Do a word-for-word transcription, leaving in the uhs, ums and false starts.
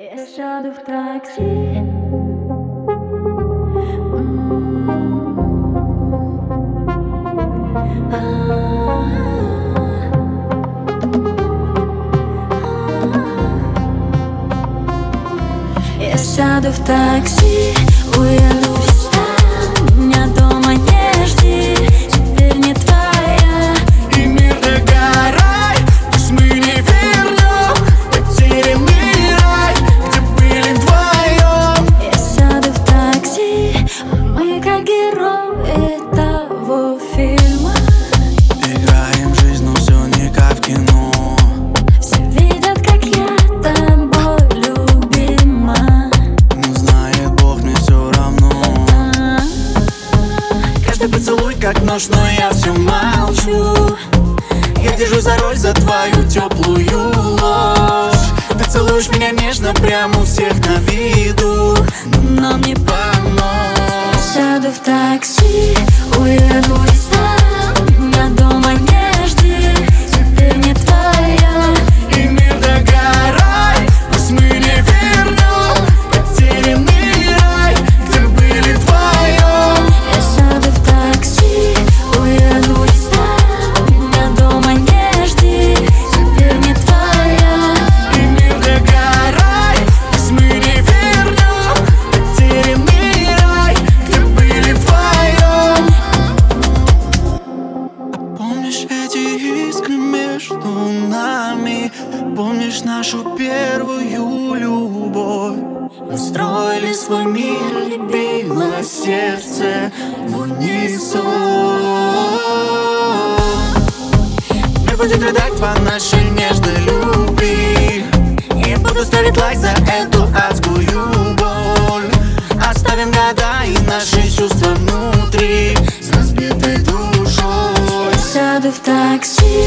Я сяду в такси. Я сяду в такси, уеду в стан. Меня дома не жди, теперь не твоя. И не догорай, пусть мы не вернем потерянный рай, где были вдвоем. Я сяду в такси, а мы как герои того фильма. Играем жизнь, но все не как в кино. Все видят, как я тобой любима. Но знает Бог, мне все равно. Каждый поцелуй как нож, но я все молчу. Я держу за роль, за твою теплую ложь. Ты целуешь меня нежно, прямо у всех на виду, но нам не помочь. Сяду в такси, уеду в стан. Меня дома не жди, теперь не твоя. И не догорай, пусть мы не вернем потерянный рай, где были вдвоем. Я сяду в такси, уеду в стан. Меня дома не жди, теперь не твоя. И не догорай, пусть мы не вернем потерянный рай, где были вдвоем. Помнишь эти искры между нами? Помнишь нашу первую любовь? Мы строили свой мир, и било сердце в унисон. Мир будет рыдать по нашей нежной любви. И буду ставить лайк за эту адскую боль. Оставим года и наши чувства внутри с разбитой душой. Сяду в такси,